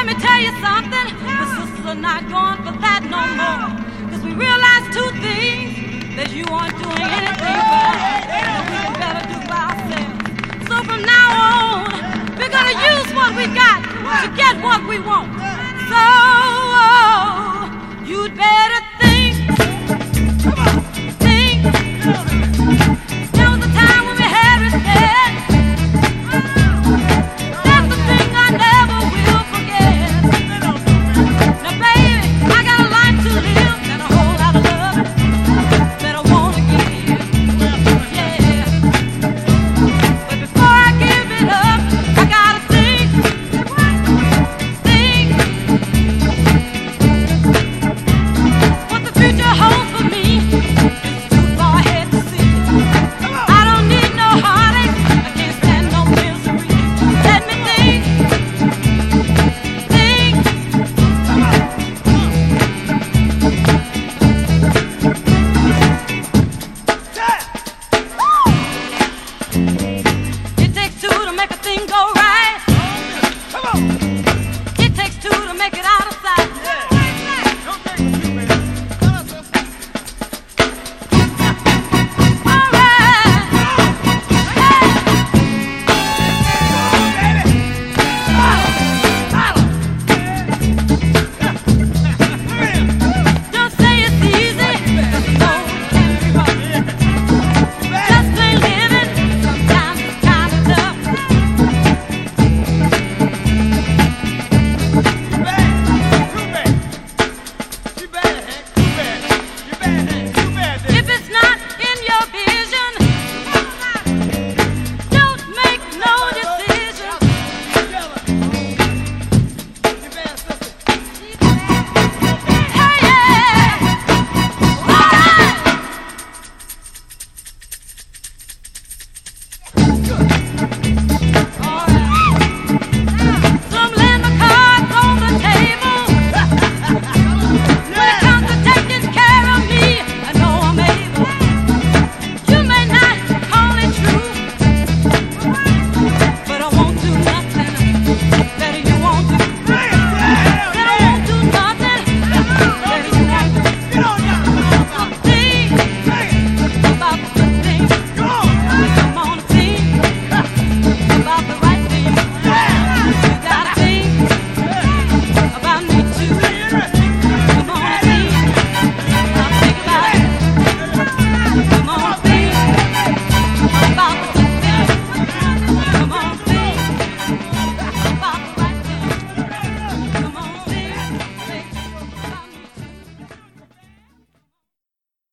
let me tell you something. The sisters are not going for that no more. Cause we realized two things. That you aren't doing anything right. That we can better do by ourselves. So from now on, we're gonna use what we got to get what we want. So you'd better think.